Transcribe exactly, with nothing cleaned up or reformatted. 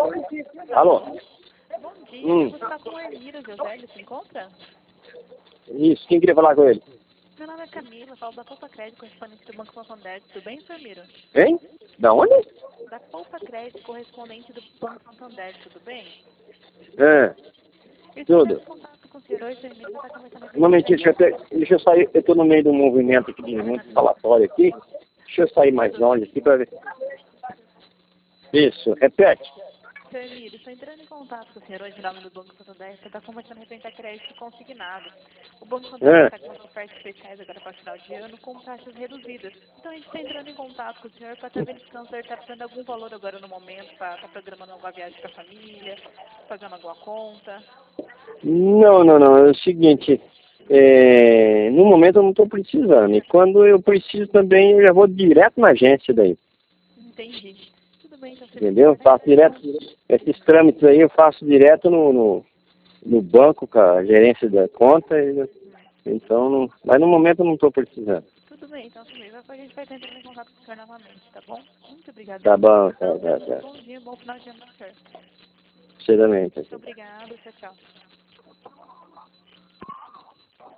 Alô? Bom dia, Hum. você está com o Hermiro José, ele se encontra? Isso, quem queria falar com ele? Meu nome é Camila, falo da Poupa Crédito, correspondente do Banco Santander. Tudo bem, senhor Hermiro? Hein? Da onde? Da Poupa Crédito, correspondente do Banco Santander. Tudo bem? É, Eu estou tudo. entrando em contato com o senhor hoje, senhor Hermiro, você está começando a Um momentinho, deixa eu, ter, deixa eu sair. Eu estou no meio de um movimento aqui de muito falatório aqui. Deixa eu sair mais longe aqui para ver. Isso, repete. Senhor Hermiro, estou entrando em contato com o senhor hoje, em nome do Banco Santander. Você está começando a representar crédito consignado. O Banco Santander É. está com umas ofertas especiais agora para final de ano com taxas reduzidas. Então a gente está entrando em contato com o senhor para estar verificando se o senhor está precisando de algum valor agora no momento, para estar programando alguma viagem com a família, pagando alguma conta. Não, não, não. É o seguinte. É, no momento eu não estou precisando. E quando eu preciso também, eu já vou direto na agência daí. Entendi. Tudo bem, então, senhor Entendeu? Eu Hermiro. faço direto. Esses trâmites aí eu faço direto no, no, no banco com a gerência da conta. E, então, não, mas no momento eu não estou precisando. Tudo bem, então, senhor Hermiro. A gente vai estar entrando em contato com o senhor novamente, tá bom? Muito obrigada. Tá bom, tá, tá, tá. Bom dia, bom final de ano para o senhor. Você também, tá. Muito obrigada, tchau, tchau.